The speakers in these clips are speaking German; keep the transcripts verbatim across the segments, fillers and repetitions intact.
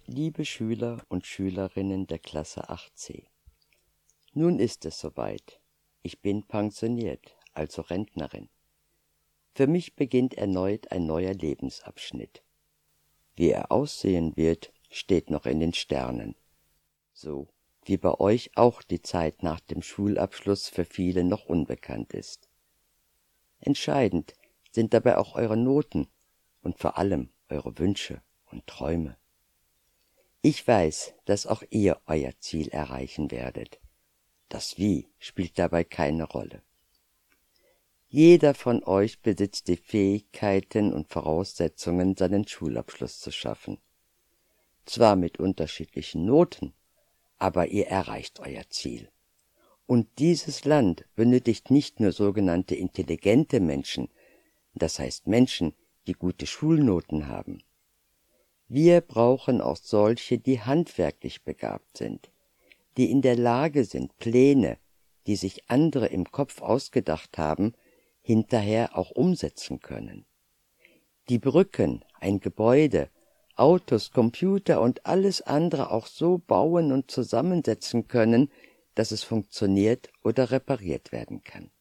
Liebe Schüler und Schülerinnen der Klasse acht c. Nun ist es soweit. Ich bin pensioniert, also Rentnerin. Für mich beginnt erneut ein neuer Lebensabschnitt. Wie er aussehen wird, steht noch in den Sternen. So wie bei euch auch die Zeit nach dem Schulabschluss für viele noch unbekannt ist. Entscheidend sind dabei auch eure Noten und vor allem eure Wünsche und Träume. Ich weiß, dass auch ihr euer Ziel erreichen werdet. Das Wie spielt dabei keine Rolle. Jeder von euch besitzt die Fähigkeiten und Voraussetzungen, seinen Schulabschluss zu schaffen. Zwar mit unterschiedlichen Noten, aber ihr erreicht euer Ziel. Und dieses Land benötigt nicht nur sogenannte intelligente Menschen, das heißt Menschen, die gute Schulnoten haben. Wir brauchen auch solche, die handwerklich begabt sind, die in der Lage sind, Pläne, die sich andere im Kopf ausgedacht haben, hinterher auch umsetzen können. Die Brücken, ein Gebäude, Autos, Computer und alles andere auch so bauen und zusammensetzen können, dass es funktioniert oder repariert werden kann.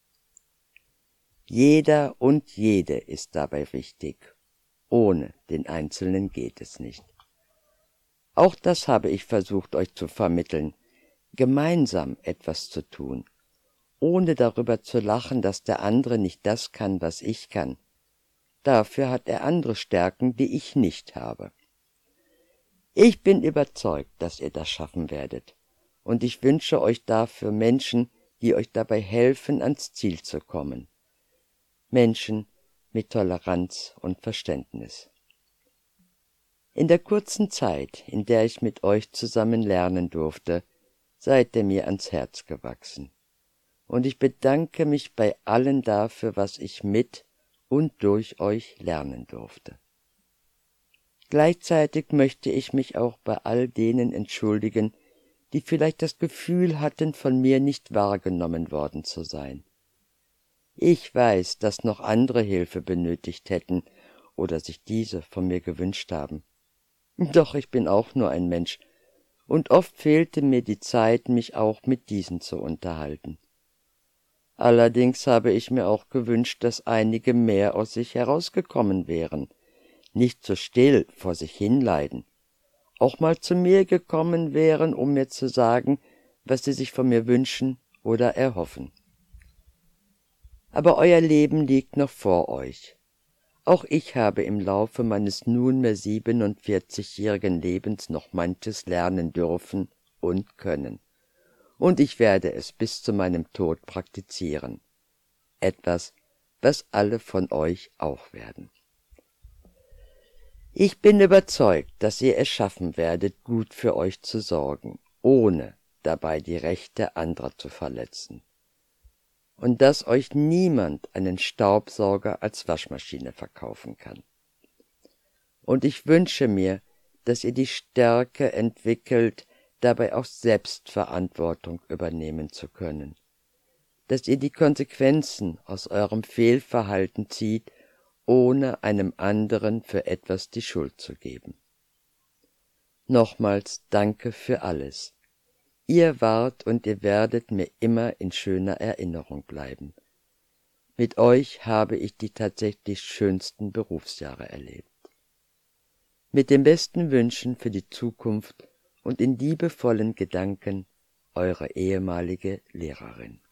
Jeder und jede ist dabei wichtig. Ohne den Einzelnen geht es nicht. Auch das habe ich versucht, euch zu vermitteln, gemeinsam etwas zu tun, ohne darüber zu lachen, dass der andere nicht das kann, was ich kann. Dafür hat er andere Stärken, die ich nicht habe. Ich bin überzeugt, dass ihr das schaffen werdet, und ich wünsche euch dafür Menschen, die euch dabei helfen, ans Ziel zu kommen. Menschen mit Toleranz und Verständnis. In der kurzen Zeit, in der ich mit euch zusammen lernen durfte, seid ihr mir ans Herz gewachsen. Und ich bedanke mich bei allen dafür, was ich mit und durch euch lernen durfte. Gleichzeitig möchte ich mich auch bei all denen entschuldigen, die vielleicht das Gefühl hatten, von mir nicht wahrgenommen worden zu sein. Ich weiß, dass noch andere Hilfe benötigt hätten oder sich diese von mir gewünscht haben. Doch ich bin auch nur ein Mensch, und oft fehlte mir die Zeit, mich auch mit diesen zu unterhalten. Allerdings habe ich mir auch gewünscht, dass einige mehr aus sich herausgekommen wären, nicht so still vor sich hinleiden, auch mal zu mir gekommen wären, um mir zu sagen, was sie sich von mir wünschen oder erhoffen. Aber euer Leben liegt noch vor euch. Auch ich habe im Laufe meines nunmehr siebenundvierzigjährigen Lebens noch manches lernen dürfen und können. Und ich werde es bis zu meinem Tod praktizieren. Etwas, was alle von euch auch werden. Ich bin überzeugt, dass ihr es schaffen werdet, gut für euch zu sorgen, ohne dabei die Rechte anderer zu verletzen. Und dass euch niemand einen Staubsauger als Waschmaschine verkaufen kann. Und ich wünsche mir, dass ihr die Stärke entwickelt, dabei auch selbst Verantwortung übernehmen zu können, dass ihr die Konsequenzen aus eurem Fehlverhalten zieht, ohne einem anderen für etwas die Schuld zu geben. Nochmals danke für alles. Ihr wart und ihr werdet mir immer in schöner Erinnerung bleiben. Mit euch habe ich die tatsächlich schönsten Berufsjahre erlebt. Mit den besten Wünschen für die Zukunft und in liebevollen Gedanken, eure ehemalige Lehrerin.